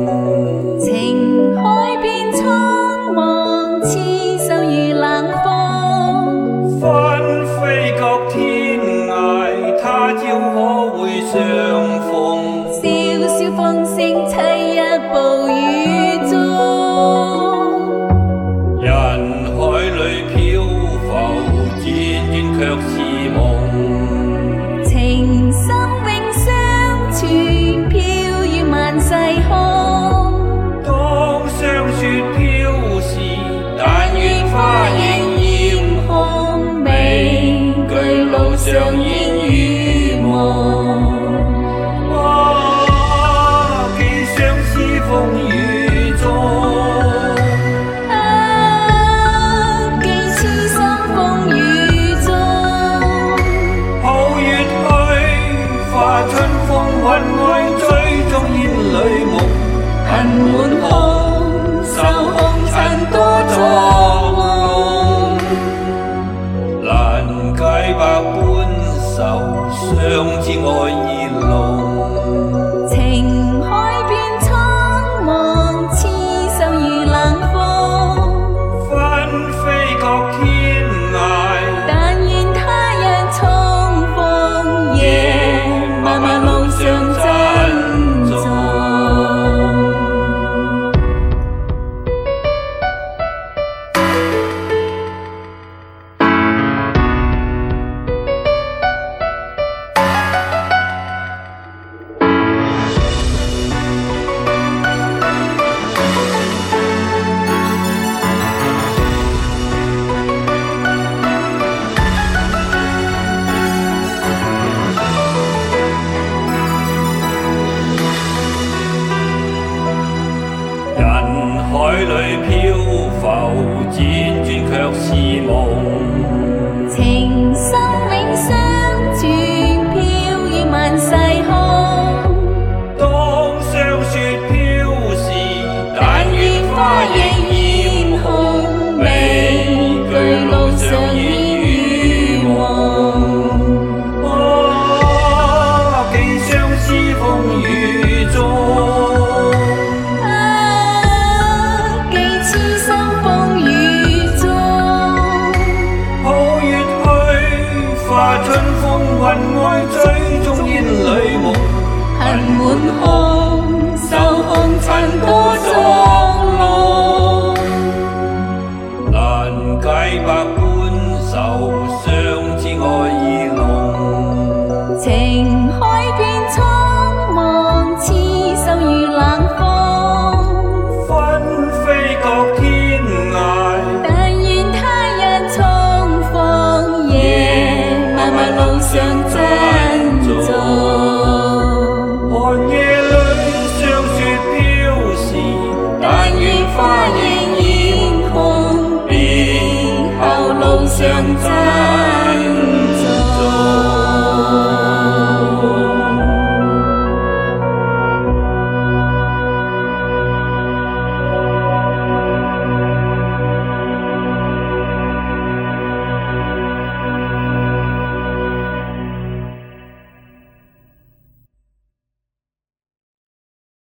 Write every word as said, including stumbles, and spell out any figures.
情海變蒼茫，痴心如冷風。 分飛各天涯，他朝可會相逢？ 蕭蕭風聲凄泣暴雨中， 人海裏漂浮，輾轉卻是夢。 情深永相存，飄於萬世空。 當霜雪飄時，但願花影豔紅，美居路上煙與夢。啊，寄相思風雨中， 啊，寄痴心風雨中。 抱月去，化春風雲外，追蹤煙裏夢，恨滿胸，受紅塵多作弄。難解百般愁，相知愛意濃。 情海變蒼茫，痴心如冷風。 分飛各天涯， 但願他日重逢，夜漫漫路上珍重。 人海裏漂浮，輾轉卻是夢。